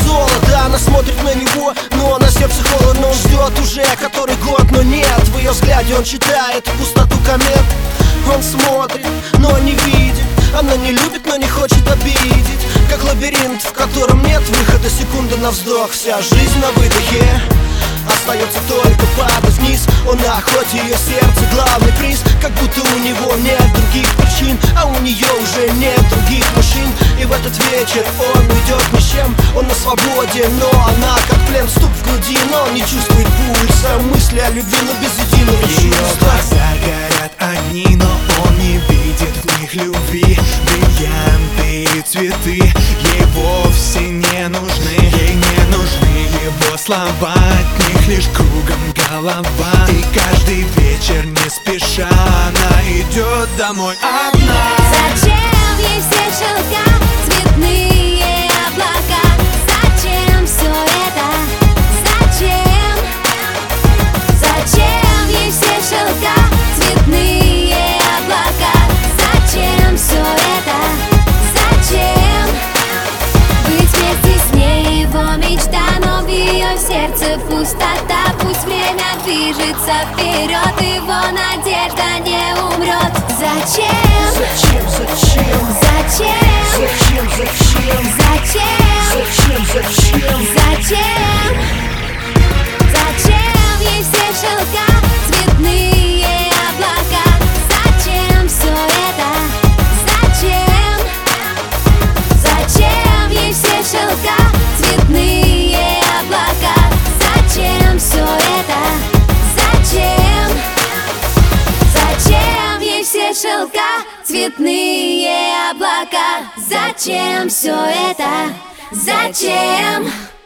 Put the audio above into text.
золото. Она смотрит на него, но на сердце холодно. Он ждет уже который год, но нет. В ее взгляде он читает пустоту комет. Он смотрит, но не видит. Она не любит, но не хочет обидеть. Как лабиринт, в котором нет выхода. Секунда на вздох, вся жизнь на выдохе. Остается только падать вниз. Он на охоте, ее сердце главный приз. Как будто у него нет других причин, а у нее уже нет других мужчин. И в этот вечер он уйдет ни с чем. Он на свободе, но она как плен, стук в груди, но он не чувствует пульса. Мысли о любви, но без единого чувства. Ее глаза горят огни, но он не видит в них любви. Бриллианты и цветы ей вовсе не нужны. Ей не нужны его слова, от них лишь кругом голова. И каждый вечер не спеша она идет домой одна. Зачем ей все шелка, цветные облака? Зачем все это? Зачем? Зачем ей все шелка, цветные облака? Зачем все это? Зачем? Быть вместе с ней его мечта, но в ее сердце пустота. Пусть время движется вперед, его надежда не умрет. Зачем? Зачем, зачем? Зачем? Зачем, зачем? Зачем? Зачем, зачем? Зачем? Зачем ей все шелка, цветные облака? Зачем все это? Зачем? Зачем ей все шелка, цветные облака? Зачем все это? Зачем? Зачем ей все шелка, цветные облака? Зачем все это? Зачем?